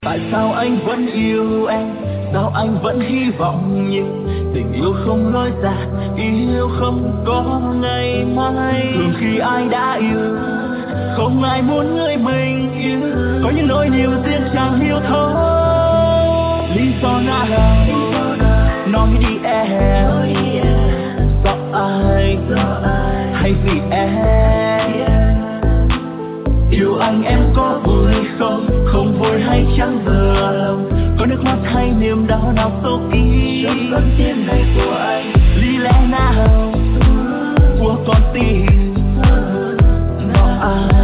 Tại sao anh vẫn yêu em, sao anh vẫn hy vọng nhiều. Tình yêu không lối ra, yêu không có ngày mai. Thường khi ai đã yêu, không ai muốn người mình yêu. Có những nỗi niềm riêng chẳng hiểu thôi. Lý do nào, nói đi em. Do ai, hay vì em. Yêu anh em có vui không, không vui hay chẳng vừa lòng. Có nước mắt hay niềm đau nào sâu kín trong con tim này của anh. Lý lẽ nào của con tim, do ai.